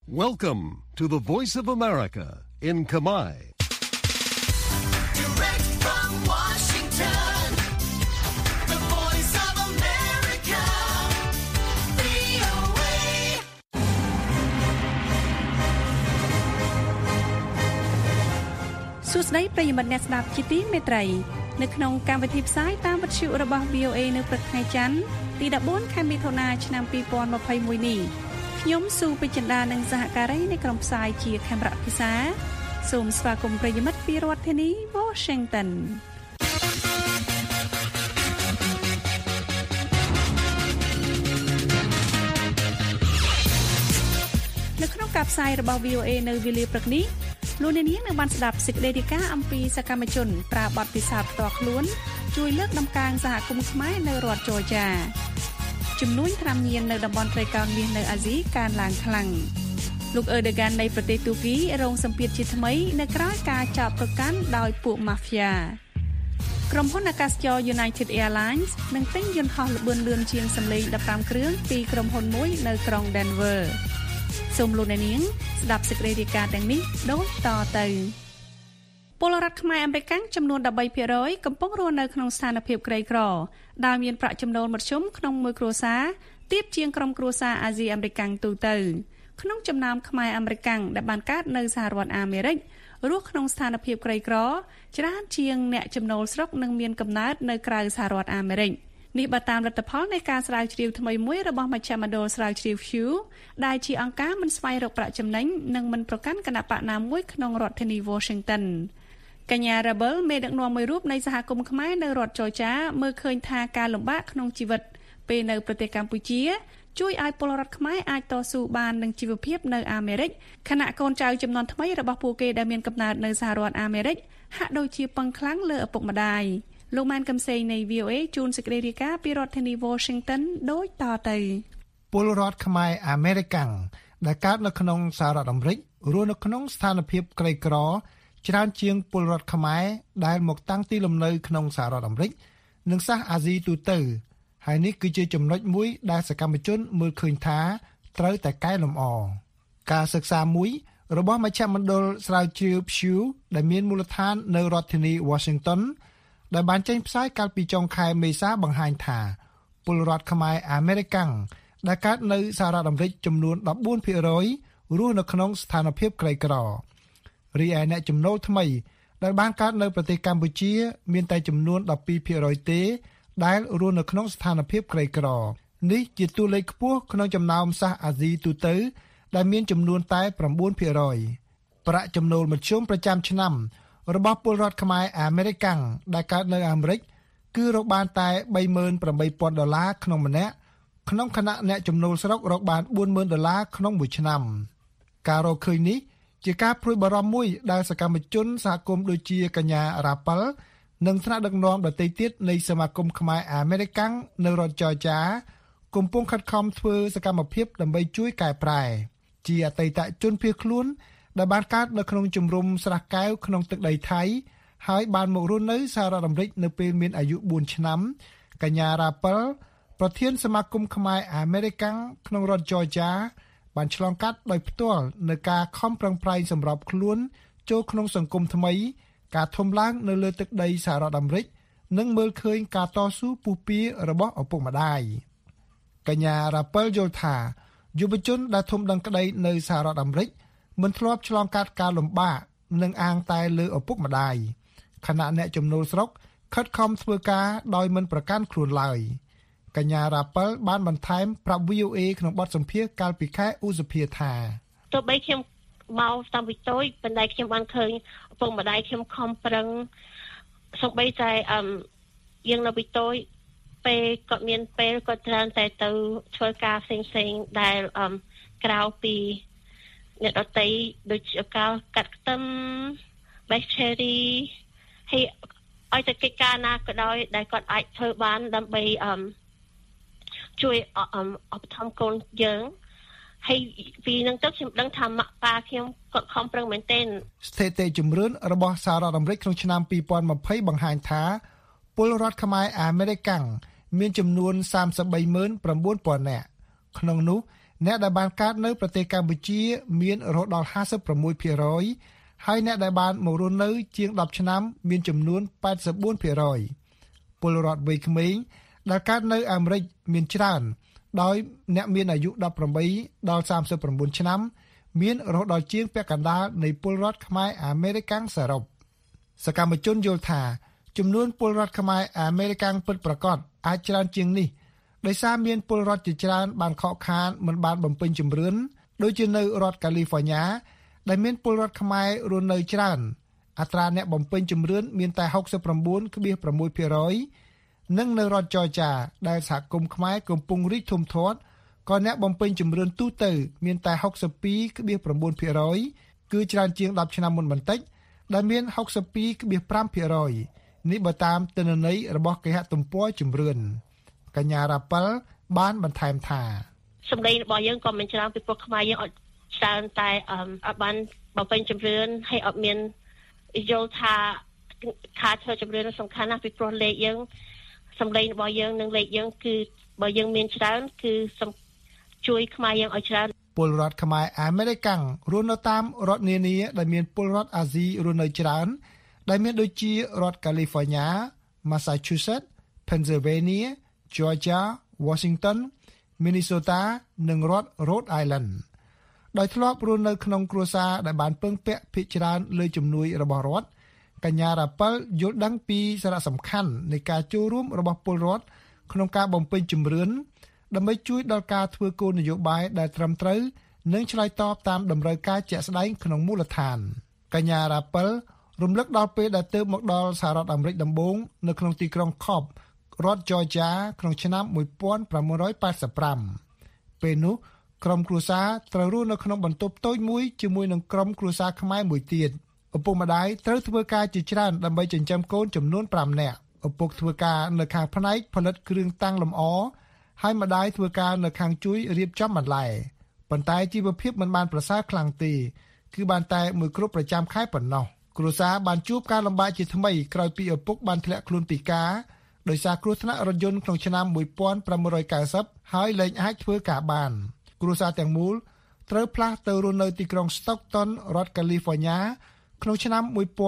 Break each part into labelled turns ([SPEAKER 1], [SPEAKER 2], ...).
[SPEAKER 1] Welcome to the Voice of America in Khmer.
[SPEAKER 2] Direct from Washington, the Voice of America, VOA.
[SPEAKER 3] សួស្តីប្រិយមិត្តអ្នកស្ដាប់ជាទីមេត្រីនៅក្នុងកម្មវិធីផ្សាយតាមវិទ្យុរបស់ VOA នៅព្រឹកថ្ងៃច័ន្ទទី14ខែមិថុនាឆ្នាំ2021នេះខ្ញុំស៊ូពេជ្រចិន្តានិងសហការីនៃក្រុមផ្សាយជាខេមរៈភាសាសូមស្វាគមន៍ប្រិយមិត្តពីរដ្ឋធានី Washington នៅក្នុងការផ្សាយរបស់ VOA នៅវេលាព្រឹកនេះលោកអ្នកនាងនឹងបានស្ដាប់សេចក្តីរាយការណ៍អំពីសកម្មជនប្រើបទពិសោធន៍ផ្ទាល់ខ្លួនជួយលើកដំកើងសហគមន៍ខ្មែរនៅរដ្ឋជ័រជាជំនួយត្រាំញៀននៅតំបន់ត្រីកោណមាសនៅអាស៊ីកើនឡើងខ្លាំងលោកអឺដឺហ្គាននៃប្រទេសទូគីរងសម្ពាធជាថ្មីនៅក្រៅការចោទប្រកាន់ដោយពួកម៉ាហ្វ្យាក្រុមហ៊ុនអាកាសចរ United Airlines នឹងទិញយន្តហោះល្បឿនលឿនជាងសម្លេង15គ្រឿងពីក្រុមហ៊ុនមួយនៅក្រុង Denver សូមលោកអ្នកនាងស្ដាប់សេចក្តីរាយការណ៍ទាំងនេះដូចតទៅពលរដ្ឋខ្មែរអាមេរិកចំនួន 13% កំពុងរស់នៅក្នុងស្ថានភាពក្រីក្រដែលមានប្រាក់ចំណូលមធ្យមក្នុងមួយគ្រួសារទាបជាងក្រុមគ្រួសារអាស៊ីអាមេរិកទូទៅក្នុងចំណោមខ្មែរអាមេរិកដែលបានកើតនៅសហរដ្ឋអាមេរិករស់ក្នុងស្ថានភាពក្រីក្រច្រើនជាងអ្នកចំណូលស្រុកនិងមានកំណើតនៅក្រៅសហរដ្ឋអាមេរិកនេះបើតាមលទ្ធផលនៃការស្រាវជ្រាវថ្មីមួយរបស់មជ្ឈមណ្ឌលស្រាវជ្រាវ Pew ដែលជាអង្គការមិនស្វែងរកប្រាក់ចំណេញនិងមិនប្រកាន់គណបក្សណាមួយក្នុងរដ្ឋធានី Washington កញ្ញា Rebel មេដឹកនាំមួយរូបនៃសហគមន៍ខ្មែរនៅរដ្ឋច័រចាមើលឃើញថាការលំបាកក្នុងជីវិតពេលនៅប្រទេសកម្ពុជាជួយឲ្យពលរដ្ឋខ្មែរអាចតស៊ូបាននឹងជីវភាពនៅអាមេរិកខណៈកូនចៅចំនួនថ្មីរបស់ពួកគេដែលមានកំណើតនៅសហរដ្ឋអាមេរិកហាក់ដូចជាពឹងខ្លាំងលើឪពុកម្ដាយលោកម៉ែនកំសែងនៃ VOA ជូនសេចក្តីរាយការណ៍ពីរដ្ឋធានី Washington ដូចតទៅ
[SPEAKER 4] ពលរដ្ឋខ្មែរអាមេរិកដែលកើតនៅក្នុងសហរដ្ឋអាមេរិករស់នៅក្នុងស្ថានភាពក្រីក្រច្រើនជាងពលរដ្ឋខ្មែរដែលមកតាំងទីលំនៅក្នុងសហរដ្ឋអាមេរិកនិងសហអាស៊ីទូទៅហើយនេះគឺជាចំណុចមួយដែលសកម្មជនមើលឃើញថាត្រូវតែកែលម្អការសិក្សាមួយរបស់មជ្ឈមណ្ឌលស្រាវជ្រាវ Pew ដែលមានមូលដ្ឋាននៅរដ្ឋធានី Washington ដែលបានចេញផ្សាយកាលពីចុងខែមេសាបង្ហាញថាពលរដ្ឋខ្មែរអាមេរិកដែលកើតនៅសហរដ្ឋអាមេរិកចំនួន 14% រស់នៅក្នុងស្ថានភាពក្រីក្ររីឯអ្នកចំណូលថ្មីដែលបានកើតនៅប្រទេសកម្ពុជាមានតែចំនួន 12% ទេដែលរស់នៅក្នុងស្ថានភាពក្រីក្រនេះជាតួលេខខ្ពស់ក្នុងចំណោមសហអាស៊ីទូទៅដែលមានចំនួនតែ 9% ប្រាក់ចំណូលមធ្យមប្រចាំឆ្នាំរបស់ពលរដ្ឋខ្មែរអាមេរិកដែលកើតនៅអាមេរិកគឺរកបានតែ$38,000ក្នុងម្នាក់ក្នុងខណៈអ្នកចំណូលស្រុករកបាន$40,000ក្នុងមួយឆ្នាំការរកឃើញនេះជាការព្រួយបារម្ភមួយដែលសកម្មជនសហគមន៍ដូចជាកញ្ញារ៉ាប៉ាល់និងថ្នាក់ដឹកនាំដទៃទៀតនៃសមាគមខ្មែរអាមេរិកនៅរដ្ឋច័រចាកំពុងខិតខំធ្វើសកម្មភាពដើម្បីជួយកែប្រែជាអតីតជនភៀសខ្លួនដែលបានកើតនៅក្នុងជំរំស្រះកែវក្នុងទឹកដីថៃហើយបានមករស់នៅសហរដ្ឋអាមេរិកនៅពេលមានអាយុ4ឆ្នាំកញ្ញារ៉ាប៉ាល់ប្រធានសមាគមខ្មែរអាមេរិកក្នុងរដ្ឋច័រចាបានឆ្លងកាត់ដោយផ្ទាល់នៅការខំប្រឹងប្រែងសម្របខ្លួនចូលក្នុងសង្គមថ្មីការធំឡើងនៅលើទឹកដីសហរដ្ឋអាមេរិកនិងមើលឃើញការតស៊ូពុះពៀរបស់ឪពុកម្ដាយកញ្ញារ៉ាប៉ាល់យល់ថាយុវជនដែលធំដឹងក្ដីនៅសហរដ្ឋអាមេរិកមិនធ្លាប់ឆ្លងកាត់ការលំបាកនិងអាងតែលើឪពុកម្ដាយខណៈអ្នកចំណូលស្រុកខិតខំធ្វើការដោយមិនប្រកាន់ខ្លួនឡើយកញ្ញារ៉ាប៉ាល់បានបន្ថែមប្រាប់ VOA ក្នុងបទសម្ភាសន៍កាលពីខែឧសភាថា
[SPEAKER 5] ទោះបីខ្ញុំមកតាំងពីតូចប៉ុន្តែខ្ញុំបានឃើញឪពុកម្ដាយខ្ញុំខំប្រឹងសូម្បីតែយើងនៅពីតូចពេលគាត់មានពេលគាត់ច្រើនតែទៅធ្វើការផ្សេងៗដែលក្រៅពីអ្នកដទៃដូចជាការកាត់ខ្ទឹម បេះ cherry ហើយឲ្យតែកិច្ចការណាក៏ដោយដែលគាត់អាចធ្វើបានដើម្បីជួយឧបត្ថម្ភកូនយើងហើយពីនឹងទៅខ្ញុំដឹងថាម៉ាក់ប៉ាខ្ញុំគាត់ខំប្រឹងមែនទែន
[SPEAKER 4] ស្ថិតិជំរឿនរបស់សហរដ្ឋអាមេរិកក្នុងឆ្នាំ2020បង្ហាញថាពលរដ្ឋខ្មែរអាមេរិកមានចំនួន 33,900 នាក់ក្នុងនោះអ្នកដែលបានកើតនៅប្រទេសកម្ពុជាមានរហូតដល់ 56% ហើយអ្នកដែលបានមករស់នៅជាង10ឆ្នាំមានចំនួន 84% ពលរដ្ឋវ័យក្មេងដែលកើតនៅអាមេរិកមានច្រើនដោយអ្នកមានអាយុ18ដល់39ឆ្នាំមានរហូតដល់ជាងពាក់កណ្ដាលនៃពលរដ្ឋខ្មែរអាមេរិកាំងសរុបសកម្មជនយល់ថាចំនួនពលរដ្ឋខ្មែរអាមេរិកាំងពិតប្រាកដអាចច្រើនជាងនេះដោយសារមានពលរដ្ឋជាច្រើនបានខកខានមិនបានបំពេញជំរឿនដូចជានៅរដ្ឋកាលីហ្វ័រញ៉ាដែលមានពលរដ្ឋខ្មែររស់នៅច្រើនអត្រាអ្នកបំពេញជំរឿនមានតែ 69.6% និងនៅរដ្ឋ Georgia ដែលសហគមន៍ខ្មែរកំពុងរីកធំធាត់ក៏អ្នកបំពេញជំរឿនទូទៅមានតែ 62.9% គឺច្រើនជាង10ឆ្នាំមុនបន្តិចដែលមាន 62.5% នេះបើតាមទិន្នន័យរបស់គេហទំព័រជំរឿនកញ្ញារ៉ាប៉ិលបានបន្ថែមថា
[SPEAKER 5] សម្លេងរបស់យើងក៏មិនច្រើនពីព្រោះខ្មែរយើងអត់ច្រើនតែអត់បានបំពេញជំរឿនហើយអត់មានយល់ថាការធ្វើជំរឿនសំខាន់ណាស់ពីព្រោះលេខយើងសម្លេងរបស់យើងនិងលេខយើងគឺបើយើងមានច្រើនគឺជួយខ្មែរយើងឲ្យច្រើន
[SPEAKER 4] ពលរដ្ឋខ្មែរអាមេរិកាំងរស់នៅតាមរដ្ឋនានាដែលមានពលរដ្ឋអាស៊ីរស់នៅច្រើនដែលមានដូចជារដ្ឋកាលីហ្វ័រញ៉ា Massachusetts, Pennsylvania, Georgia, Washington, Minnesota និងរដ្ឋ Rhode Island ដោយធ្លាប់រស់នៅក្នុងគ្រួសារដែលបានពឹងពាក់ភាគច្រើនលើជំនួយរបស់រដ្ឋកញ្ញារ៉ាប៉ិលយល់ដឹងពីសារៈសំខាន់នៃការចូលរួមរបស់ពលរដ្ឋក្នុងការបំពេញជំរឿនដើម្បីជួយដល់ការធ្វើគោលនយោបាយដែលត្រឹមត្រូវនិងឆ្លើយតបតាមតម្រូវការជាក់ស្ដែងក្នុងមូលដ្ឋានកញ្ញារ៉ាប៉ិលរំលឹកដល់ពេលដែលទើបមកដល់សហរដ្ឋអាមេរិកដំបូងនៅក្នុងទីក្រុង Cobb រដ្ឋ Georgia ក្នុងឆ្នាំ1985ពេលនោះក្រុមគ្រួសារត្រូវរស់នៅក្នុងបន្ទប់តូចមួយជាមួយនឹងក្រុមគ្រួសារខ្មែរមួយទៀតឪពុកម្ដាយត្រូវធ្វើការជាច្រើនដើម្បីចិញ្ចឹមកូនចំនួន5នាក់ឪពុកធ្វើការនៅខាងផ្នែកផលិតគ្រឿងតាំងលម្អហើយម្ដាយធ្វើការនៅខាងជួយរៀបចំបន្លែប៉ុន្តែជីវភាពមិនបានប្រសើរខ្លាំងទេគឺបានតែមួយគ្រាប់ប្រចាំខែប៉ុណ្ណោះគ្រួសារបានជួបការលំបាកជាថ្មីក្រោយពីឪពុកបានធ្លាក់ខ្លួនពិការដោយសារគ្រោះថ្នាក់រថយន្តក្នុងឆ្នាំ1990ហើយលែងអាចធ្វើការបានគ្រួសារទាំងមូលត្រូវផ្លាស់ទៅរស់នៅទីក្រុង Stockton រដ្ឋ California ក្នុងឆ្នាំ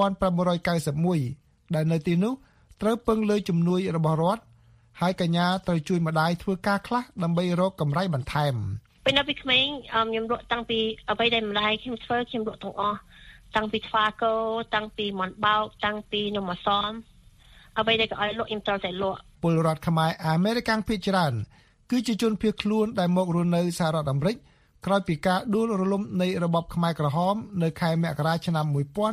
[SPEAKER 4] 1991ដែលនៅទីនោះត្រូវពឹងលើជំនួយរបស់រដ្ឋហើយកញ្ញាត្រូវជួយម្ដាយធ្វើការខ្លះដើម្បីរកកម្រៃបន្ថែម
[SPEAKER 5] ពេលនៅពីក្មេងខ្ញុំលក់តាំងពីអ្វីដែលម្ដាយខ្ញុំធ្វើខ្ញុំលក់ទាំងអស់តាំងពីថ្វាគោតាំងពីមាន់បោកតាំងពីនំអសមអ្វីដែលក៏ឲ្យលក់ខ្ញុំត្រូវតែលក់
[SPEAKER 4] ពលរដ្ឋខ្មែរអាមេរិកាំងភាគច្រើនគឺជាជនភៀសខ្លួនដែលមករស់នៅសហរដ្ឋអាមេរិកក្រោយពីការដួលរលំនៃរបបខ្មែរក្រហមនៅខែមករាឆ្នាំ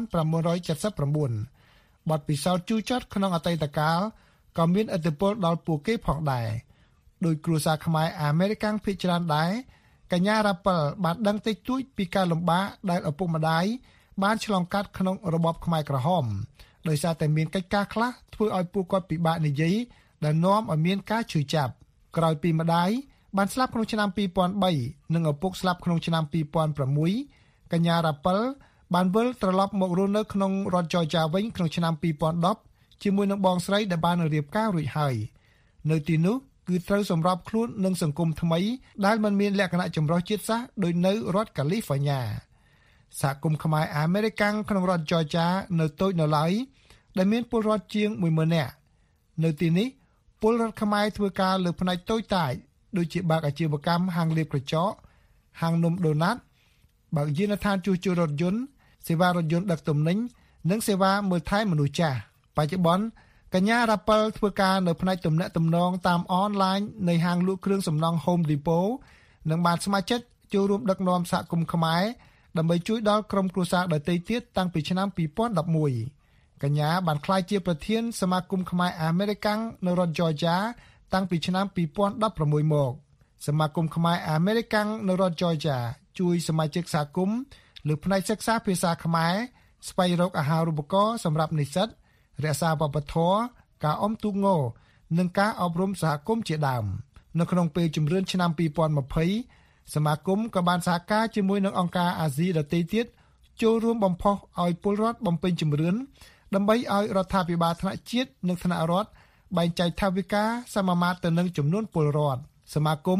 [SPEAKER 4] 1979បទពិសោធន៍ជូរចត់ក្នុងអតីតកាលក៏មានឥទ្ធិពលដល់ពួកគេផងដែរដោយគ្រួសារខ្មែរអាមេរិកាំងភាគច្រើនដែរកញ្ញារ៉ាប៉ិលបានដឹងតិចតួចពីការលំបាកដែលឪពុកម្ដាយបានឆ្លងកាត់ក្នុងរបបខ្មែរក្រហមដោយសារតែមានកិច្ចការខ្លះធ្វើឲ្យពួកគាត់ពិបាកនិយាយដែលនាំឲ្យមានការឈឺចាប់ក្រោយពីម្ដាយបានស្លាប់ក្នុងឆ្នាំ2003និងឪពុកស្លាប់ក្នុងឆ្នាំ2006កញ្ញារ៉ាប៉ិលបានវិលត្រឡប់មករស់នៅក្នុងរដ្ឋ Georgia វិញក្នុងឆ្នាំ2010ជាមួយនឹងបងស្រីដែលបានរៀបការរួចហើយនៅទីនោះគឺត្រូវសម្របខ្លួននឹងសង្គមថ្មីដែលមិនមានលក្ខណៈចម្រុះជាតិសាសន៍ដូចនៅរដ្ឋ California សហគមន៍ខ្មែរអាមេរិកាំងក្នុងរដ្ឋ Georgia នៅតូចនៅឡើយដែលមានពលរដ្ឋជាង 10,000 នាក់នៅទីនេះពលរដ្ឋខ្មែរធ្វើការលើផ្នែកតូចតាចដូចជាបើកអាជីវកម្មហាងលាបក្រចកហាងនំដូណាត់បើកយានដ្ឋានជួសជុលរថយន្តសេវារថយន្តដឹកទំនិញនិងសេវាមើលថែមនុស្សចាស់បច្ចុប្បន្នកញ្ញារ៉ាប៉ិលធ្វើការនៅផ្នែកទំនាក់ទំនងតាមអនឡាញនៃហាងលក់គ្រឿងសំណង់ Home Depot និងបានស្ម័គ្រចិត្តចូលរួមដឹកនាំសហគមន៍ខ្មែរដើម្បីជួយដល់ក្រុមគ្រួសារដទៃទៀតតាំងពីឆ្នាំ2011កញ្ញាបានក្លាយជាប្រធានសមាគមខ្មែរអាមេរិកាំងនៅរដ្ឋ Georgia តាំងពីឆ្នាំ2016មកសមាគមខ្មែរអាមេរិកាំងនៅរដ្ឋ Georgia ជួយសមាជិកសហគមន៍លើផ្នែកសិក្សាភាសាខ្មែរស្វែងរកអាហារូបករណ៍សម្រាប់និស្សិតរក្សាវប្បធម៌ការអុំទូកងនិងការអប់រំសហគមន៍ជាដើមនៅក្នុងពេលជំរឿនឆ្នាំ2020សមាគមក៏បានសហការជាមួយនឹងអង្គការអាស៊ីដទៃទៀតចូលរួមបំផុសឲ្យពលរដ្ឋបំពេញជំរឿនដើម្បីឲ្យរដ្ឋាភិបាលថ្នាក់ជាតិនិងថ្នាក់រដ្ឋបែងចែកថវិកាសមាមាត្រទៅនឹងចំនួនពលរដ្ឋសមាគម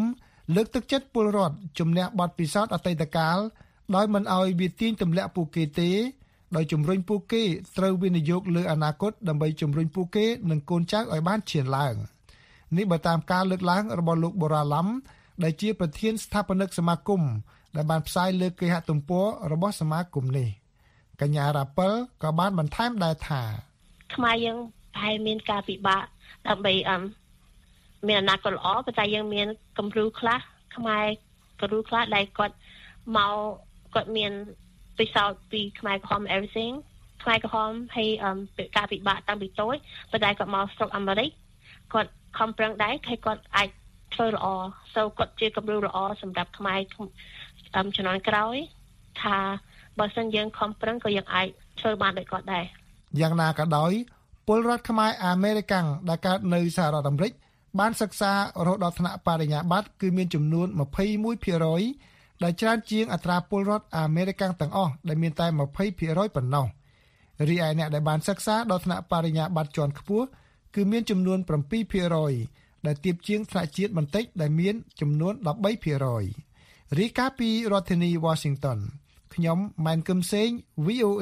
[SPEAKER 4] លើកទឹកចិត្តពលរដ្ឋជំនះបទពិសោធន៍អតីតកាលដោយមិនឲ្យវាទាញទម្លាក់ពួកគេទេដោយជំរុញពួកគេត្រូវវិនិយោគលើអនាគតដើម្បីជំរុញពួកគេនិងកូនចៅឲ្យបានឈានឡើងនេះបើតាមការលើកឡើងរបស់លោកបូរ៉ាឡំដែលជាប្រធានស្ថាបនិកសមាគមដែលបានផ្សាយលើគេហទំព័ររបស់សមាគមនេះកញ្ញារ៉ាពិលក៏បានបន្ថែមដែរថា
[SPEAKER 5] ខ្មែរយើងប្រហែលមានការពិបាកដើម្បីមានអនាគតល្អប៉ុន្តែយើងមានគំរូខ្លះខ្មែរគំរូខ្លះដែលគាត់មានពិសោធន៍ពីខ្មែរក្រហម everything ខ្មែរក្រហមហើយការពិបាកតាំងពីតូចប៉ុន្តែគាត់មកស្រុកអាមេរិកគាត់ខំប្រឹងដែរហើយគាត់អាចធ្វើល្អគាត់ជាគំរូល្អសម្រាប់ខ្មែរជំនាន់ក្រោយថាបើសិនយើងខំប្រឹងក៏យើងអាចធ្វើបានដូចគាត់ដែរ
[SPEAKER 4] យ៉ាងណាក៏ដោយពលរដ្ឋខ្មែរអាមេរិកាំងដែលកើតនៅសហរដ្ឋអាមេរិកបានសិក្សារហូតដល់ថ្នាក់បរិញ្ញាបត្រគឺមានចំនួន 21% ដែលច្រើនជាងអត្រាពលរដ្ឋអាមេរិកាំងទាំងអស់ដែលមានតែ 20% ប៉ុណ្ណោះរីឯអ្នកដែលបានសិក្សាដល់ថ្នាក់បរិញ្ញាបត្រជាន់ខ្ពស់គឺមានចំនួន 7% ដែលទាបជាងថ្នាក់ជាតិបន្តិចដែលមានចំនួន 13% រីកាពីរដ្ឋធានី Washington ខ្ញុំម៉ែនគឹមសេង VOA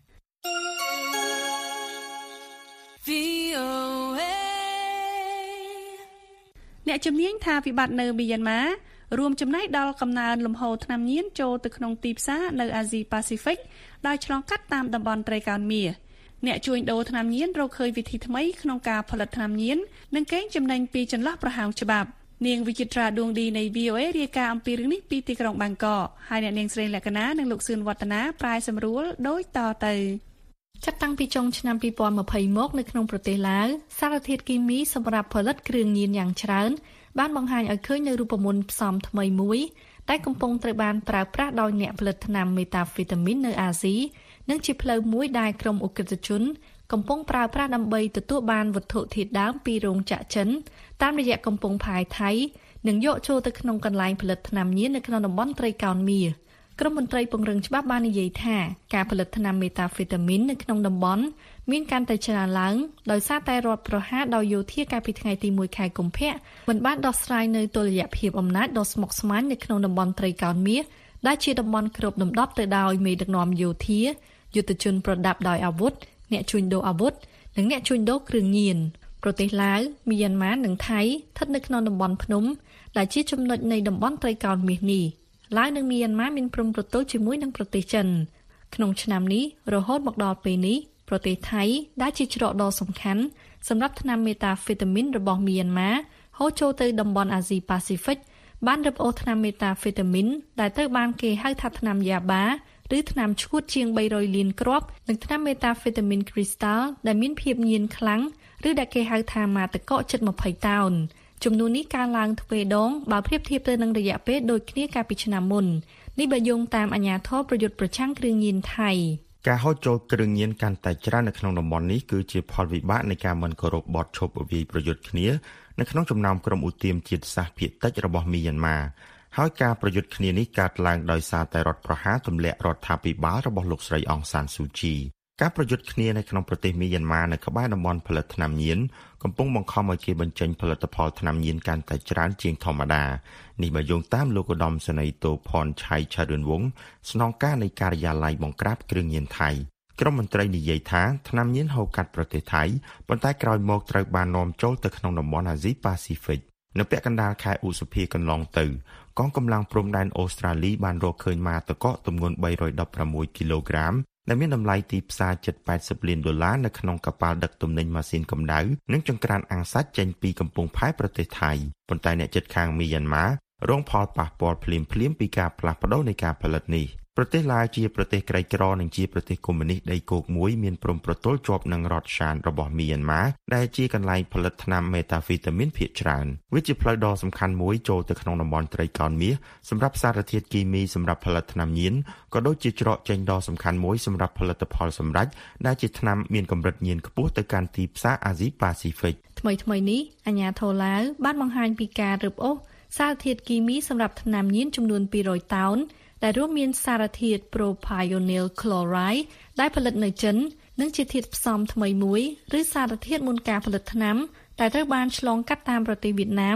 [SPEAKER 3] អ្នកជំនាញថាវិបត្តិនៅមីយ៉ាន់ម៉ារួមចំណែកដល់កំណើនលំហូរថ្នាំញៀនចូលទៅក្នុងទីផ្សារនៅអាស៊ីប៉ាស៊ីហ្វិកដោយឆ្លងកាត់តាមតំបន់ត្រីកោណមាសអ្នកជួញដូរថ្នាំញៀនរកឃើញវិធីថ្មីក្នុងការផលិតថ្នាំញៀននិងកេងចំណេញពីចន្លោះប្រហោងច្បាប់នាងវិចិត្រាដួងឌីនៃ VOA រាយការណ៍អំពីរឿងនេះពីទីក្រុងបាងកកហើយអ្នកនាងស្រីលក្ខណានិងលោកសឿនវឌ្ឍនាប្រាយសម្រួលដូចតទៅចាប់តាំងពីចុងឆ្នាំ2020មកនៅក្នុងប្រទេសឡាវសារធាតុគីមីសម្រាប់ផលិតគ្រឿងញៀនយ៉ាងច្រើនបានបង្ហាញឲ្យឃើញនៅរូបមន្តផ្សំថ្មីមួយដែលកំពុងត្រូវបានប្រើប្រាស់ដោយអ្នកផលិតថ្នាំមេតាហ្វីតាមីននៅអាស៊ីនិងជាផ្លូវមួយដែលក្រុមឧក្រិដ្ឋជនកំពុងប្រើប្រាស់ដើម្បីទទួលបានវត្ថុធាតុដើមពីរោងចក្រចិនតាមរយៈកំពង់ផែថៃនិងយកចូលទៅក្នុងកន្លែងផលិតថ្នាំញៀននៅក្នុងតំបន់ត្រីកោណមាសក្រមមន្ត្រីពង្រឹងច្បាប់បាននិយាយថាការផលិតថ្នាំមេតាហ្វីតាមីននៅក្នុងតំបន់មានកាន់តែច្រើនឡើងដោយសារតែរដ្ឋប្រហារដោយយោធាកាលពីថ្ងៃទី1ខែកុម្ភៈមិនបានដោះស្រាយនៅតុល្យភាពអំណាចដ៏ស្មុគស្មាញនៅក្នុងតំបន់ត្រីកោណមាសដែលជាតំបន់គ្របដណ្ដប់ទៅដោយមេដឹកនាំយោធាយុទ្ធជនប្រដាប់ដោយអាវុធអ្នកជួញដូរអាវុធនិងអ្នកជួញដូរគ្រឿងញៀនប្រទេសឡាវមីយ៉ាន់ម៉ានិងថៃស្ថិតនៅក្នុងតំបន់ភ្នំដែលជាចំណុចនៃតំបន់ត្រីកោណមាសនេះឡាវនិងមីយ៉ាន់ម៉ាមានព្រំប្រទល់ជាមួយនឹងប្រទេសចិនក្នុងឆ្នាំនេះរហូតមកដល់ពេលនេះប្រទេសថៃដែលជាច្រកដ៏សំខាន់សម្រាប់ថ្នាំមេតាហ្វីតាមីនរបស់មីយ៉ាន់ម៉ាហូរចូលទៅតំបន់អាស៊ីប៉ាស៊ីហ្វិកបានរឹបអូសថ្នាំមេតាហ្វីតាមីនដែលត្រូវបានគេហៅថាថ្នាំយ៉ាបាឬថ្នាំឈួតជាង300លានគ្រាប់និងថ្នាំមេតាហ្វីតាមីនគ្រីស្តាល់ដែលមានភាពញៀនខ្លាំងឬដែលគេហៅថាម៉ាតកកជិត20តោនចំនួននេះកើនឡើងទ្វេដងបើប្រៀបធៀបទៅនឹងរយៈពេលដូចគ្នាកាលពីឆ្នាំមុននេះបើយោងតាមអាជ្ញាធរប្រយុទ្ធប្រឆាំងគ្រឿងញៀនថៃ
[SPEAKER 6] ការហូរចូលគ្រឿងញៀនកាន់តែច្រើននៅក្នុងតំបន់នេះគឺជាផលវិបាកនៃការមិនគោរពបទឈប់វាយប្រយុទ្ធគ្នានៅក្នុងចំណោមក្រុមឧទាមជាតិសាសន៍ភាគតិចរបស់មីយ៉ាន់ម៉ាហើយការប្រយុទ្ធគ្នានេះកើតឡើងដោយសារតែរដ្ឋប្រហារទម្លាក់រដ្ឋាភិបាលរបស់លោកស្រីអង្សានស៊ូជីការប្រយុទ្ធគ្នានៅក្នុងប្រទេសមីយ៉ាន់ម៉ានៅក្បែរតំបន់ផលិតថ្នាំញៀនកំពុងបង្ខំឲ្យគេបញ្ចេញផលិតផលថ្នាំញៀនកាន់តែច្រើនជាងធម្មតានេះបើយោងតាមលោកឧត្តមសេនីយ៍តូផនឆៃឆារឿនវងស្នងការនៃការិយាល័យបង្ក្រាបគ្រឿងញៀនថៃក្រុមមន្ត្រីនិយាយថាថ្នាំញៀនហូរកាត់ប្រទេសថៃប៉ុន្តែក្រោយមកត្រូវបាននាំចូលទៅក្នុងតំបន់អាស៊ីប៉ាស៊ីហ្វិកនៅពាក់កណ្ដាលខែឧសភាកន្លងទៅកងកម្លាំងព្រំដែនអូស្ត្រាលីបានរកឃើញម៉ាតកកទម្ងន់316គីឡូក្រាមដែលមានតម្លៃទីផ្សារជិត$80 លាននៅក្នុងកប៉ាល់ដឹកទំនិញម៉ាស៊ីនកម្ដៅនិងចង្ក្រានអាំងសាច់ចេញពីកំពង់ផែប្រទេសថៃប៉ុន្តែអ្នកជិតខាងមីយ៉ាន់ម៉ារងផលប៉ះពាល់ភ្លាមៗពីការផ្លាស់ប្ដូរនៃការផលិតនេះប្រទេសឡាវជាប្រទេសក្រីក្រនិងជាប្រទេសកុម្មុយនីសដីគោកមួយមានព្រំប្រទល់ជាប់នឹងរដ្ឋឆានរបស់មីយ៉ាន់ម៉ាដែលជាកន្លែងផលិតថ្នាំមេតាហ្វីតាមីនភាគច្រើនវាជាផ្លូវដ៏សំខាន់មួយចូលទៅក្នុងតំបន់ត្រីកោណមាសសម្រាប់សារធាតុគីមីសម្រាប់ផលិតថ្នាំញៀនក៏ដូចជាច្រកចេញដ៏សំខាន់មួយសម្រាប់ផលិតផលសម្រេចដែលជាថ្នាំមានកម្រិតញៀនខ្ពស់ទៅកាន់ទីផ្សារអាស៊ីប៉ាស៊ីហ្វិក
[SPEAKER 3] ថ្មីនេះអាជ្ញាធរឡាវបានបង្ហាញពីការរឹបអូសសារធាតុគីមីសម្រាប់ថ្នាំញៀនចំនួន200តោនដែលរួមមានសារធាតុ Propionyl Chloride ដែលផលិតនៅចិននិងជាធាតុផ្សំថ្មីមួយឬសារធាតុមុនការផលិតថ្នាំដែលត្រូវបានឆ្លងកាត់តាមប្រទេសវៀតណាម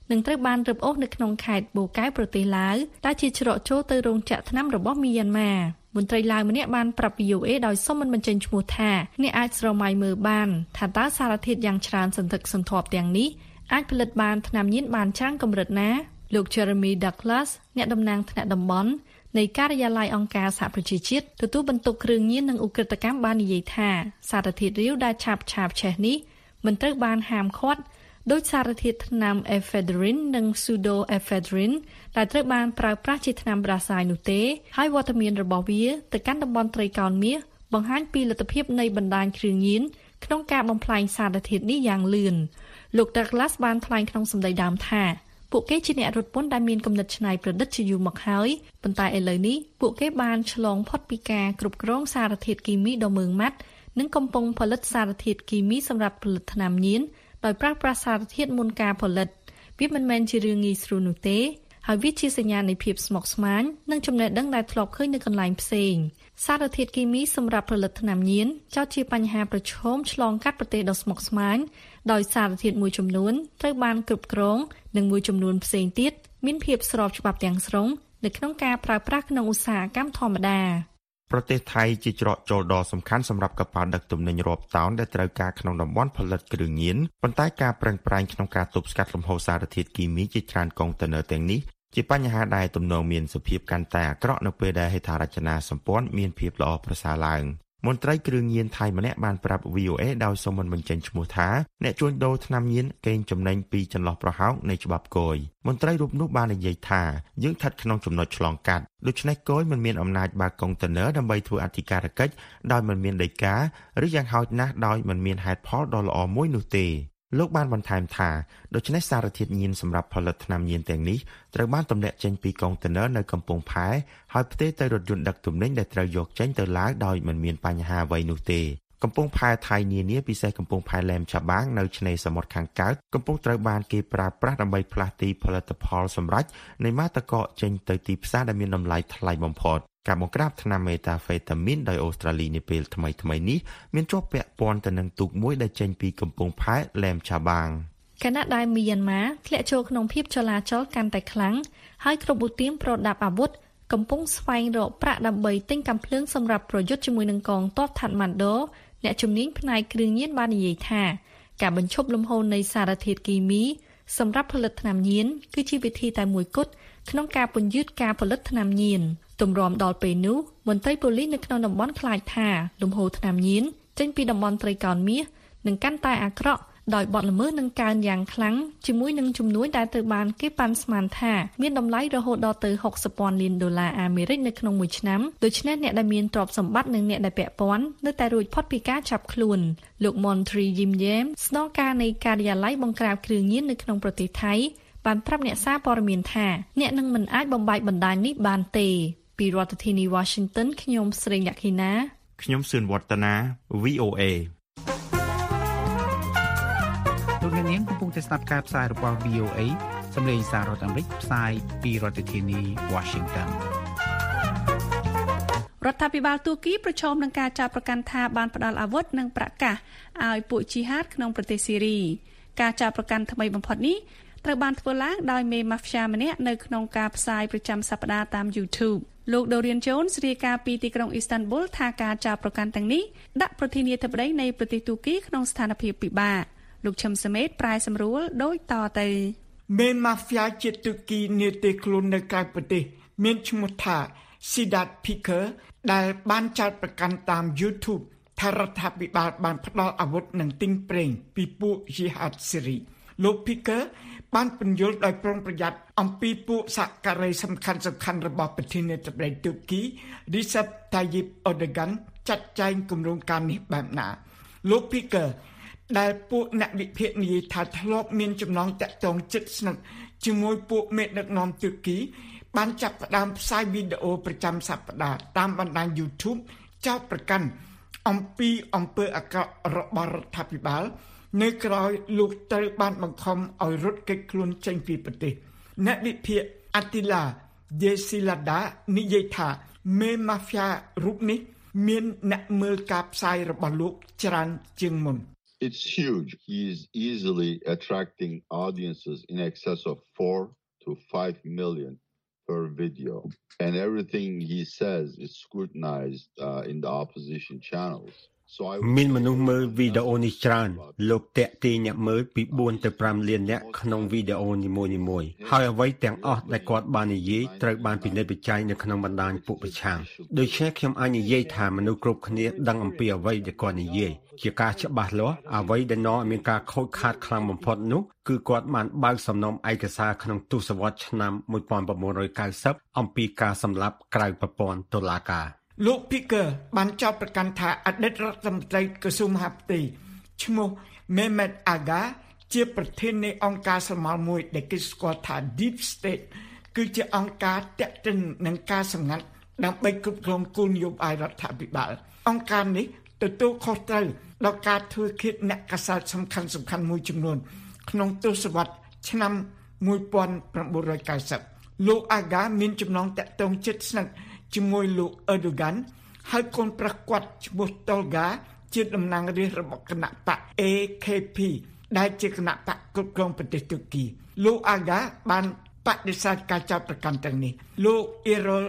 [SPEAKER 3] នឹងត្រូវបានរឹបអូសនៅក្នុងខេត្តបូកែវប្រទេសឡាវដែលជាច្រកចូលទៅរោងចក្រថ្នាំរបស់មីយ៉ាន់ម៉ាមន្ត្រីឡាវម្នាក់បានប្រាប់ VOA ដោយសុំមិនបញ្ចេញឈ្មោះថាអ្នកអាចស្រមៃមើលបានថាតើសារធាតុយ៉ាងច្រើនសន្ធឹកសន្ធាប់ទាំងនេះអាចផលិតបានថ្នាំញៀនបានច្រើនកម្រិតណាលោក Jeremy Douglas អ្នកតំណាងថ្នាក់តំបន់នៃការិយាល័យអង្គការសហប្រជាជាតិទទួលបន្ទុកគ្រឿងញៀននិងឧក្រិដ្ឋកម្មបាននិយាយថាសារធាតុរាវដែលឆាបឆេះនេះមិនត្រូវបានហាមឃាត់ដោយសារធាតុថ្នាំ ephedrine និង pseudoephedrine ដែលត្រូវបានប្រើប្រាស់ជាថ្នាំប្រាសាយនោះទេហើយវត្តមានរបស់វាទៅកាន់តំបន់ត្រីកោណមាសបង្ហាញពីលទ្ធភាពនៃបណ្ដាញគ្រឿងញៀនក្នុងការបំផ្លាញសារធាតុនេះយ៉ាងលឿនលោក Douglas បានថ្លែងក្នុងសម្ដីដើមថាពួកគេជាអ្នករត់ពន្ធដែលមានគំនិតច្នៃប្រឌិតជាយូរមកហើយប៉ុន្តែឥឡូវនេះពួកគេបានឆ្លងផុតពីការគ្រប់គ្រងសារធាតុគីមីដ៏ម៉ឺងម៉ាត់និងកំពុងផលិតសារធាតុគីមីសម្រាប់ផលិតថ្នាំញៀនដោយប្រើប្រាស់សារធាតុមុនការផលិតវាមិនមែនជារឿងងាយស្រួលនោះទេហើយវាជាសញ្ញានៃភាពស្មុគស្មាញនិងចំណេះដឹងដែលធ្លាប់ឃើញនៅកន្លែងផ្សេងសារធាតុគីមីសម្រាប់ផលិតថ្នាំញៀនចោទជាបញ្ហាប្រឈមឆ្លងកាត់ប្រទេសដ៏ស្មុគស្មាញដោយសារធាតុមួយចំនួនត្រូវបានគ្រប់គ្រងនិងមួយចំនួនផ្សេងទៀតមានភាពស្របច្បាប់ទាំងស្រុងនៅក្នុងការប្រើប្រាស់ក្នុងឧស្សាហកម្មធម្មតា
[SPEAKER 6] ប្រទេសថៃជាច្រកចូលដ៏សំខាន់សម្រាប់កប៉ាល់ដឹកទំនិញរាប់តោនដែលត្រូវការក្នុងតំបន់ផលិតគ្រឿងញៀនប៉ុន្តែការប្រឹងប្រែងក្នុងការទប់ស្កាត់លំហូរសារធាតុគីមីជាច្រើនកុងតឺន័រទាំងនេះជាបញ្ហាដែលទំនងមានសភាពកាន់តែអាក្រក់នៅពេលដែលហេដ្ឋារចនាសម្ព័ន្ធមានភាពល្អប្រសើរឡើងមន្ត្រីគ្រឿងញៀនថៃម្នាក់បានប្រាប់ VOA ដោយសុំមិនបញ្ចេញឈ្មោះថាអ្នកជួញដូរថ្នាំញៀនកេងចំណេញពីចន្លោះប្រហោងនៃច្បាប់គយមន្ត្រីរូបនោះបាននិយាយថាយើងស្ថិតក្នុងចំណុចឆ្លងកាត់ដូច្នេះគយមិនមានអំណាចបើកកុងតឺន័រដើម្បីធ្វើអធិការកិច្ចដោយមិនមានដីកាឬយ៉ាងហោចណាស់ដោយមិនមានហេតុផលដ៏ល្អមួយនោះទេលោកបានបន្ថែមថាដូច្នេះសារធាតុញៀនសម្រាប់ផលិតថ្នាំញៀនទាំងនេះត្រូវបានទម្លាក់ចេញពីកុងតឺន័រនៅកំពង់ផែហើយផ្ទេរទៅរថយន្តដឹកទំនិញដែលត្រូវយកចេញទៅឡាវដោយមិនមានបញ្ហាអ្វីនោះទេកំពង់ផែថៃនានាពិសេសកំពង់ផែឡែមឆាបាងនៅឆ្នេរសមុទ្រខាងកើតកំពុងត្រូវបានគេប្រើប្រាស់ដើម្បីផ្លាស់ទីផលិតផលសម្រេចនៃម៉ាតកកចេញទៅទីផ្សារដែលមានតម្លៃថ្លៃបំផុតការបង្ក្រាបថ្នាំមេតាហ្វេតាមីនដោយអូស្ត្រាលីនាពេលថ្មីនេះមានជាប់ពាក់ព័ន្ធទៅនឹងទូកមួយដែលចេញពីកំពង់ផែឡែមឆាបាង
[SPEAKER 3] ខណៈដែលមីយ៉ាន់ម៉ាធ្លាក់ចូលក្នុងភាពចលាចលកាន់តែខ្លាំងហើយគ្រប់ឧទាមប្រដាប់អាវុធកំពុងស្វែងរកប្រាក់ដើម្បីទិញកាំភ្លើងសម្រាប់ប្រយុទ្ធជាមួយនឹងកងទ័ពថាត់ម៉ាន់ដូអ្នកជំនាញផ្នែកគ្រឿងញៀនបាននិយាយថាការបញ្ឈប់លំហូរនៃសារធាតុគីមីសម្រាប់ផលិតថ្នាំញៀនគឺជាវិធីតែមួយគត់ក្នុងការពន្យាតការផលិតថ្នាំញៀនទម្រាំដល់ពេលនោះមន្ត្រីប៉ូលីសនៅក្នុងតំបន់ខ្លាចថាលំហូរថ្នាំញៀនចេញពីតំបន់ត្រីកោណមាសនឹងកាន់តែអាក្រក់ដោយបទល្មើសនឹងកើនយ៉ាងខ្លាំងជាមួយនឹងជំនួយដែលត្រូវបានគេប៉ាន់ស្មានថាមានតម្លៃរហូតដល់ទៅ$60,000 លានអាមេរិកនៅក្នុងមួយឆ្នាំដូច្នេះអ្នកដែលមានទ្រព្យសម្បត្តិនិងអ្នកដែលពាក់ព័ន្ធនៅតែរួចផុតពីការចាប់ខ្លួនលោក Montri Yim Yam ស្នងការនៃការិយាល័យបង្ក្រាបគ្រឿងញៀននៅក្នុងប្រទេសថៃបានប្រាប់អ្នកសារព័ត៌មានថាអ្នកនឹងមិនអាចបំបែកបណ្ដាញនេះបានទេពីរដ្ឋធានី Washington ខ្ញុំស្រីញ៉ាខីណា
[SPEAKER 6] ខ្ញុំសឿនវឌ្ឍនា VOA
[SPEAKER 7] លោកអ្នកនាងកំពុងតែស្ដាប់ការផ្សាយរបស់ VOA សម្លេងសាររដ្ឋអាមេរិកផ្សាយពីរដ្ឋធានី Washington
[SPEAKER 3] រដ្ឋាភិបាលទូគីប្រឈមនឹងការចាប់ប្រកាន់ថាបានផ្ដាល់អាវុធនិងប្រកាសឲ្យពួកជីហាតក្នុងប្រទេសស៊ីរីការចាប់ប្រកាន់ថ្មីបំផុតនេះត្រូវបានធ្វើឡើងដោយមេម៉ាហ្វ្យាម្នាក់នៅក្នុងការផ្សាយប្រចាំសប្តាហ៍តាម YouTube លោក Dorian Jones រាយការណ៍ពីទីក្រុង Istanbul ថាការចាប់ប្រកាន់ទាំងនេះដាក់ប្រធានាធិបតីនៃប្រទេសទូគីក្នុងស្ថានភាពពិបាកលោកឈឹមសមេតប្រែសម្រួលដូចតទៅ
[SPEAKER 8] មេម៉ាហ្វ្យាជាតិទូគីនាទីខ្លួននៅក្រៅប្រទេសមានឈ្មោះថា Sedat Peker ដែលបានចោទប្រកាន់តាម YouTube ថារដ្ឋាភិបាលបានផ្ដល់អាវុធនិងទិញប្រេងពីពួក Jihad Syria លោក Peker បានពន្យល់ដោយប្រុងប្រយ័ត្នអំពីពួកសហការីសំខាន់ៗរបស់ប្រធានាធិបតីទូគី Recep Tayyip Erdogan ចាត់ចែងគម្រោងការនេះបែបណាលោក Peker ដែលពួកអ្នកវិភាគនិយាយថាធ្លាប់មានចំណងតាក់ទងជិតស្និទ្ធជាមួយពួកមេដឹកនាំទូគីបានចាប់ផ្ដើមផ្សាយវីដេអូប្រចាំសប្តាហ៍តាមបណ្ដាញ YouTube ចោទប្រកាន់អំពីអំពើអាក្រក់របស់រដ្ឋាភិបាលនៅក្រោយលោកត្រូវបានបង្ខំឲ្យរត់គេចខ្លួនចេញពីប្រទេសអ្នកវិភាគ Attila Desilada និយាយថាមេម៉ាហ្វ្យារូបនេះមានអ្នកមើលការផ្សាយរបស់លោកច្រើនជាងមុន
[SPEAKER 9] It's huge. He is easily attracting audiences in excess of 4 to 5 million per video. And everything he says is scrutinized in the opposition channels.
[SPEAKER 10] មានមនុស្សមើលវីដេអូនេះច្រើនលោកតាក់ទាញអ្នកមើលពី4ទៅ5លាននាក់ក្នុងវីដេអូនីមួយៗហើយអ្វីទាំងអស់ដែលគាត់បាននិយាយត្រូវបានពិនិត្យវិจัยនៅក្នុងបណ្ដាញពួកប្រឆាំងដូច្នេះខ្ញុំអាចនិយាយថាមនុស្សគ្រប់គ្នាដឹងអំពីអ្វីដែលគាត់និយាយជាការច្បាស់លាស់អ្វីដែលនាំឲ្យមានការខូចខាតខ្លាំងបំផុតនោះគឺគាត់បានបើកសំណុំឯកសារក្នុងទសវត្សរ៍ឆ្នាំ1990អំពីការសម្លាប់ក្រៅប្រព័ន្ធតុលាការ
[SPEAKER 8] លោក Picker បានចោទប្រកាន់ថាអតីតរដ្ឋមន្ត្រីក្រសួងមហាផ្ទៃឈ្មោះ Mehmet Aga ជាប្រធាននៃអង្គការស្រមោលមួយដែលគេស្គាល់ថា Deep State គឺជាអង្គការទាក់ទិននឹងការសម្ងាត់ដើម្បីគ្រប់គ្រងគោលនយោបាយរដ្ឋាភិបាលអង្គការនេះទទួលខុសត្រូវដល់ការធ្វើឃាតអ្នកកាសែតសំខាន់មួយចំនួនក្នុងទសវត្សរ៍ឆ្នាំ1990លោក Aga មានចំណងតាក់ទងជិតស្និទ្ធជាមួយលោក Erdogan ហើយកូនប្រុសគាត់ឈ្មោះ Tolga ជាតំណាងរាស្ត្ររបស់គណៈបក AKP ដែលជាគណៈបកគ្រប់គ្រងប្រទេសទូគីលោក Aga បានបដិសេធការចោទប្រកាន់ទាំងនេះលោក Erol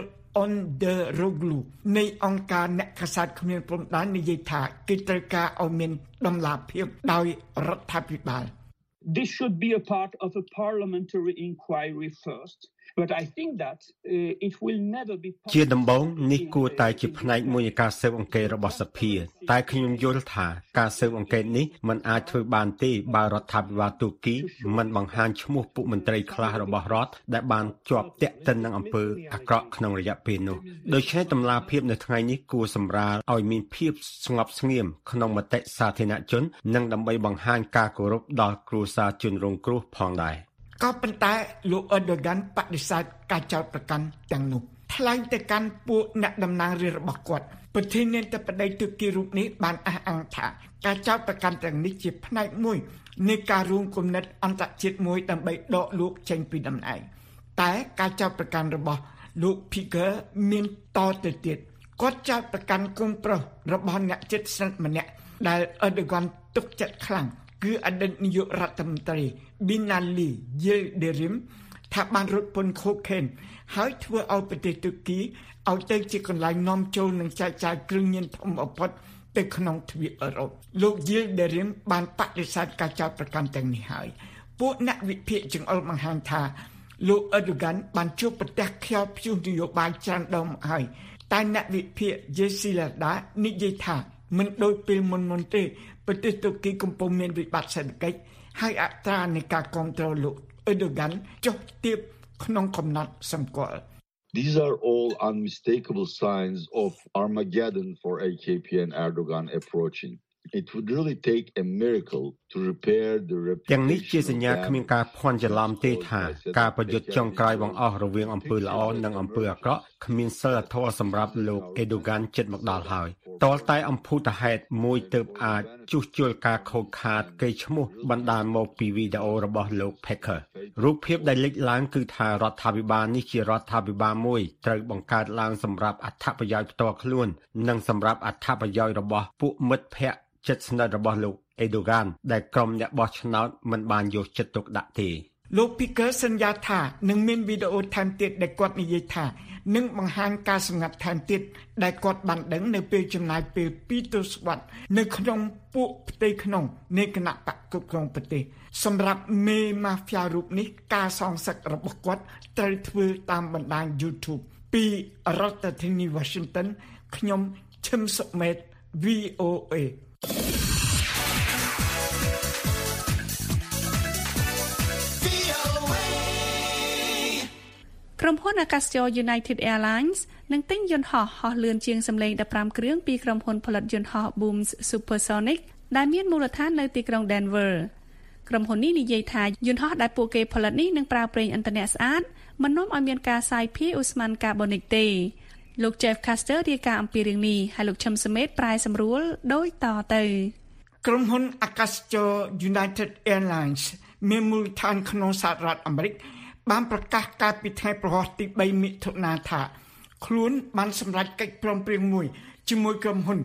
[SPEAKER 8] Onderoglu នៃអង្គការអ្នកកាសែតគ្មានព្រំដែននិយាយថាគេត្រូវការឲ្យមានតម្លាភាពដោយរដ្ឋាភិបាល
[SPEAKER 11] This should be a part of a parliamentary inquiry first but I think that it will never be
[SPEAKER 10] ជាដំបូងនេះគួរតែជាផ្នែកមួយនៃការស៊ើបអង្កេតរបស់សភាតែខ្ញុំយល់ថាការស៊ើបអង្កេតនេះមិនអាចធ្វើបានទេបើរដ្ឋាភិបាលទូគីមិនបង្ហាញឈ្មោះពួកមន្ត្រីខ្លះរបស់រដ្ឋដែលបានជាប់ទាក់ទិននឹងអំពើអាក្រក់ក្នុងរយៈពេលនោះដូច្នេះតម្លាភាពនៅថ្ងៃនេះគួរសម្រាលឲ្យមានភាពស្ងប់ស្ងៀមក្នុងមតិសាធារណជននិងដើម្បីបង្ហាញការគោរពដល់គ្រួសារជនរងគ្រោះផងដែរ
[SPEAKER 8] ក៏ប៉ុន្តែលោក Erdogan បដិសេធការចោទប្រកាន់ទាំងនោះថ្លែងទៅកាន់ពួកអ្នកតំណាងរាស្ត្ររបស់គាត់ប្រធានាធិបតីទូគីរូបនេះបានអះអាងថាការចោទប្រកាន់ទាំងនេះជាផ្នែកមួយនៃការរួមគំនិតអន្តរជាតិមួយដើម្បីដកលោកចេញពីតំណែងតែការចោទប្រកាន់របស់លោក Picker មានតទៅទៀតគាត់ចោទប្រកាន់កូនប្រុសរបស់អ្នកជិតស្និទ្ធម្នាក់ដែល Erdogan ទុកចិត្តខ្លាំងគឺអតីតនាយករដ្ឋមន្ត្រី Binali Yildirim ថាបានរត់ពន្ធខូខេនហើយធ្វើឲ្យប្រទេសទូគីឲ្យទៅជាកន្លែងនាំចូលនិងចែកចាយគ្រឿងញៀនធំបំផុតទៅក្នុងទ្វីបអឺរ៉ុបលោក Yildirim បានបដិសេធការចោទប្រកាន់ទាំងនេះហើយពួកអ្នកវិភាគចង្អុលបង្ហាញថាលោក Erdogan បានជួបប្រទះខ្យល់ព្យុះនយោបាយច្រើនដងហើយតែអ្នកវិភាគ Yesilada និយាយថាមិនដូចពេលមុនទេប្រទេសទូគីកំពុងមានវិបត្តិសេដ្ឋកិច្ចហើយអត្រានៃការគ្រប់គ្រងលោក Erdogan ចុះទាបក្នុងកំណត់សម្គាល់
[SPEAKER 9] These are all unmistakable signs of Armageddon for AKP and Erdogan approaching. It would really take a miracle to repair the reputation.
[SPEAKER 10] ទាំងនេះជាសញ្ញាគ្មានការភ័ន្តច្រឡំទេថាការប្រយុទ្ធចុងក្រោយបង្អស់រវាងអំពើល្អនិងអំពើអាក្រក់គ្មានសិលធម៌សម្រាប់លោក Erdogan ជិតមកដល់ហើយតលតែអំភូតហេតុមួយទើបអាចជួសជុលការខូចខាតកេរ្តិ៍ឈ្មោះបណ្ដាលមកពីវីដេអូរបស់លោក Picker រូបភាពដែលលេចឡើងគឺថារដ្ឋាភិបាលនេះជារដ្ឋាភិបាលមួយត្រូវបង្កើតឡើងសម្រាប់អត្ថប្រយោជន៍ផ្ទាល់ខ្លួននិងសម្រាប់អត្ថប្រយោជន៍របស់ពួកមិត្តភ័ក្តិជិតស្និទ្ធរបស់លោក Erdogan ដែលក្រុមអ្នកបោះឆ្នោតមិនបានយកចិត្តទុកដាក់ទេ
[SPEAKER 8] លោក Picker សន្យាថានឹងមានវីដេអូថែមទៀតដែលគាត់និយាយថានឹងបង្ហាញការសម្ងាត់ថែមទៀតដែលគាត់បានដឹងនៅពេលចំណាយពេល2ទសវត្សរ៍នៅក្នុងពួកផ្ទៃក្នុងនៃគណៈបកគ្រប់គ្រងប្រទេសសម្រាប់មេម៉ាហ្វយ៉ារូបនេះការសងសឹករបស់គាត់ត្រូវធ្វើតាមបណ្ដាញ YouTube ពីរដ្ឋធានី Washington ខ្ញុំឈឹមសុមេត VOA
[SPEAKER 3] ក្រុមហ៊ុនអាកាសចរ United Airlines នឹងទិញយន្តហោះហោះលឿនជាងសម្លេង15គ្រឿងពីក្រុមហ៊ុនផលិតយន្តហោះ Booms Supersonic ដែលមានមូលដ្ឋាននៅទីក្រុង Denver ក្រុមហ៊ុននេះនិយាយថាយន្តហោះដែលពួកគេផលិតនេះនឹងប្រើប្រេងឥន្ធនៈស្អាតមិននាំឲ្យមានការសាយភាយឧស្ម័នកាបូនិកទេលោក Jeff Caster រាយការណ៍អំពីរឿងនេះហើយលោកឈឹមសមេតប្រែសម្រួលដូចតទៅ
[SPEAKER 8] ក្រុមហ៊ុនអាកាសចរ United Airlines មានមូលដ្ឋានក្នុងសហរដ្ឋអាមេរិកបានប្រកាសកាលពីថ្ងៃប្រហ័សទី3មិថុនាថាខ្លួនបានសម្រេចកិច្ចព្រមព្រៀងមួយជាមួយក្រុមហ៊ុន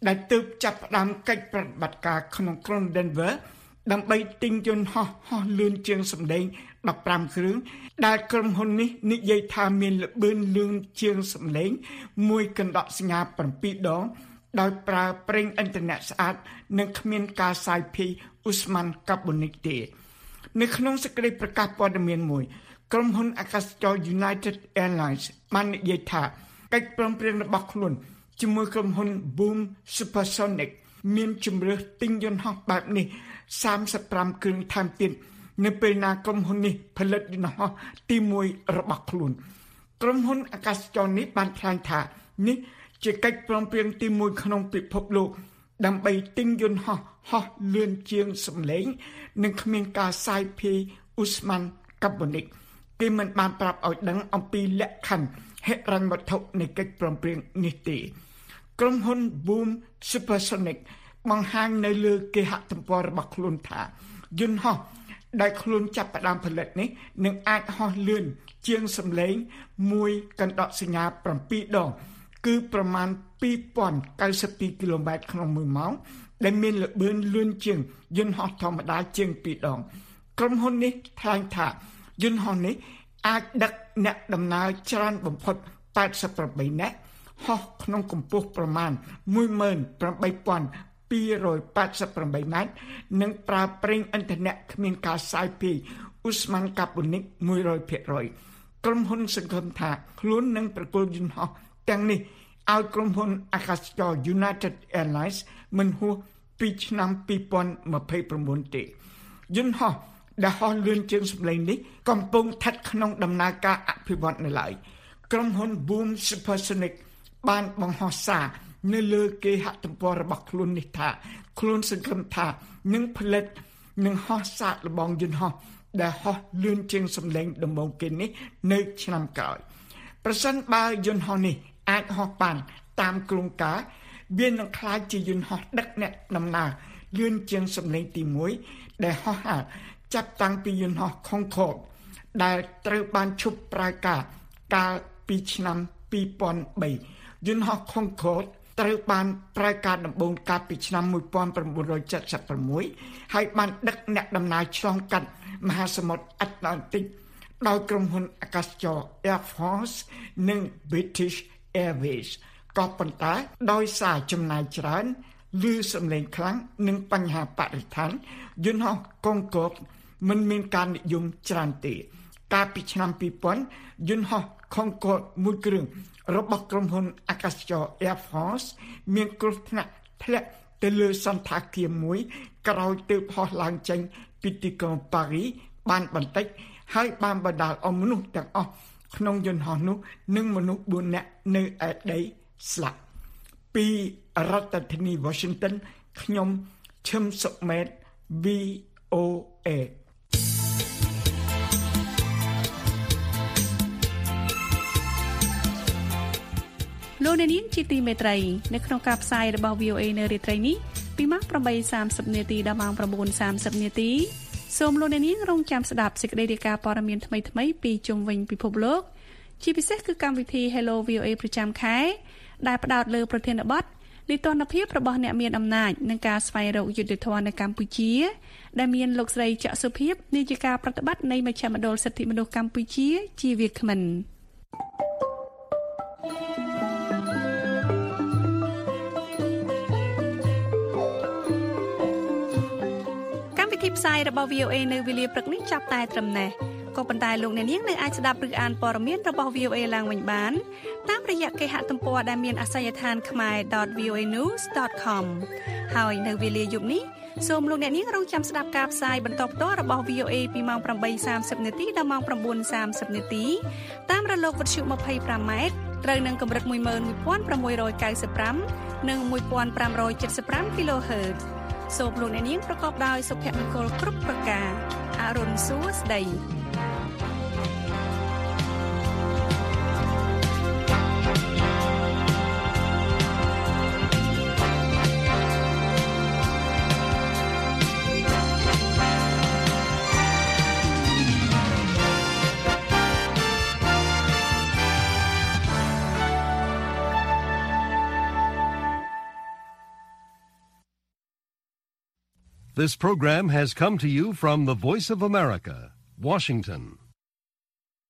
[SPEAKER 8] ដែលទើបចាប់ផ្ដើមកិច្ចប្រតិបត្តិការក្នុងក្រុង Denver ដើម្បីទិញយន្តហោះលឿនជាងសម្លេង15គ្រឿងដែលក្រុមហ៊ុននេះនិយាយថាមានល្បឿនលឿនជាងសម្លេងមួយកណ្ដកសញ្ញា7ដងដោយប្រើប្រេងឥន្ធនៈស្អាតនិងគ្មានការសាយភាយឧស្ម័នកាបូនិកទេនៅក្នុងសេចក្តីប្រកាសព័ត៌មានមួយក្រុមហ៊ុនអាកាសចរ United Airlines បាននិយាយថាកិច្ចព្រមព្រៀងរបស់ខ្លួនជាមួយក្រុមហ៊ុន Boom Supersonic មានជំរឿសទិញយន្តហោះបែបនេះ35គ្រឿងថែមទៀតនៅពេលណាក្រុមហ៊ុននេះផលិតយន្តហោះទី1របស់ខ្លួនក្រុមហ៊ុនអាកាសចរនេះបានថ្លែងថានេះជាកិច្ចព្រមព្រៀងទី1ក្នុងពិភពលោកដើម្បីទិញយន្តហោះលឿនជាងសម្លេងនិងគ្មានការសាយភាយឧស្ម័នកាបូនិកគេមិនបានប្រាប់ឲ្យដឹងអំពីលក្ខខណ្ឌហិរញ្ញវត្ថុនៃកិច្ចព្រមព្រៀងនេះទេក្រុមហ៊ុន Boom Supersonic បង្ហាញនៅលើគេហទំព័ររបស់ខ្លួនថាយន្តហោះដែលខ្លួនចាប់ផ្ដើមផលិតនេះនឹងអាចហោះលឿនជាងសម្លេងមួយកណ្ដកសញ្ញា7ដងគឺប្រមាណ2092គីឡូម៉ែត្រក្នុង1ម៉ោងដែលមានល្បឿនលឿនជាងយន្តហោះធម្មតាជាង2ដងក្រុមហ៊ុននេះថ្លែងថាយន្តហោះនេះអាចដឹកអ្នកដំណើរច្រើនបំផុត88នាក់ហោះក្នុងកម្ពស់ប្រមាណ18288ម៉ែត្រនិងប្រើប្រេងឥន្ធនៈគ្មានការសាយភាយឧស្ម័នកាបូនិក 100% ក្រុមហ៊ុនសង្ឃឹមថាខ្លួននឹងប្រគល់យន្តហោះទាំងនេះឲ្យក្រុមហ៊ុនអាកាសចរ United Airlines មិនហួសពីឆ្នាំ2029ទេយន្តហោះដែលហោះលឿនជាងសម្លេងនេះកំពុងស្ថិតក្នុងដំណើរការអភិវឌ្ឍនៅឡើយក្រុមហ៊ុន Boom Supersonic បានបង្ហោះសារនៅលើគេហទំព័ររបស់ខ្លួននេះថាខ្លួនសង្ឃឹមថានឹងផលិតនឹងហោះសាកល្បងយន្តហោះដែលហោះលឿនជាងសម្លេងដំបូងគេនេះនៅឆ្នាំក្រោយប្រសិនបើយន្តហោះនេះអាចហោះបានតាមគ្រោងការវានឹងក្លាយជាយន្តហោះដឹកអ្នកដំណើរលឿនជាងសម្លេងទី1ដែលហោះហើរចាប់តាំងពីយន្តហោះ Concorde ដែលត្រូវបានឈប់ប្រើការកាលពីឆ្នាំ2003យន្តហោះ Concorde ត្រូវបានប្រើការដំបូងកាលពីឆ្នាំ1976ហើយបានដឹកអ្នកដំណើរឆ្លងកាត់មហាសមុទ្រអាត្លង់ទិកដោយក្រុមហ៊ុនអាកាសចរ Air France និង British Airways ក៏ប៉ុន្តែដោយសារចំណាយច្រើនឬសំឡេងខ្លាំងនិងបញ្ហាបរិស្ថានយន្តហោះ Concorde មិនមានការនិយមច្រើនទេកាលពីឆ្នាំ2000យន្តហោះ Concorde មួយគ្រឿងរបស់ក្រុមហ៊ុនអាកាសចរ Air France មានគ្រោះថ្នាក់ធ្លាក់ទៅលើសន្តាគារមួយក្រោយទើបហោះឡើងចេញពីទីក្រុងប៉ារីសបានបន្តិចហើយបានបណ្ដាលឲ្យមនុស្សទាំងអស់ក្នុងយន្តហោះនោះនិងមនុស្ស4នាក់នៅឯដីស្លាប់ពីរដ្ឋធានី Washington ខ្ញុំឈឹមសុមេត VOA
[SPEAKER 3] លោកអ្នកនាងជាទីមេត្រីនៅក្នុងការផ្សាយរបស់ VOA នៅរាត្រីនេះពីម៉ោង 8:30 នាទីដល់ម៉ោង 9:30 នាទីសូមលោកអ្នកនាងរងចាំស្ដាប់សេចក្តីរាយការណ៍ព័ត៌មានថ្មីៗពីជុំវិញពិភពលោកជាពិសេសគឺកម្មវិធី Hello VOA ប្រចាំខែដែលផ្ដោតលើប្រធានបទនីតិរដ្ឋភាពរបស់អ្នកមានអំណាចនិងការស្វែងរកយុត្តិធម៌នៅកម្ពុជាដែលមានលោកស្រីច័ក្សសុភិបនាយិកាប្រតិបត្តិនៃមជ្ឈមណ្ឌលសិទ្ធិមនុស្សកម្ពុជាជាវាគ្មិនទីផ្សាយរបស់ VOA នៅវេលាព្រឹកនេះចាប់តែត្រឹមនេះក៏ប៉ុន្តែលោកអ្នកនាងនៅអាចស្ដាប់ឬអានព័ត៌មានរបស់ VOA ឡើងវិញបានតាមរយៈគេហទំព័រដែលមានអាសយដ្ឋាន khmer.voanews.com ហើយនៅវេលាយប់នេះសូមលោកអ្នកនាងរងចាំស្ដាប់ការផ្សាយបន្តផ្ទាល់របស់ VOA ពីម៉ោង 8:30 នាទីដល់ម៉ោង 9:30 នាទីតាមរលកវិទ្យុ 25M ត្រូវនឹងកម្រិត 11695 និង 1575 kHzសូមលោកអ្នកនាងប្រកបដោយសុភមង្គលគ្រប់ប្រការអរុនសួស្តី
[SPEAKER 1] This program has come to you from the Voice of America, Washington.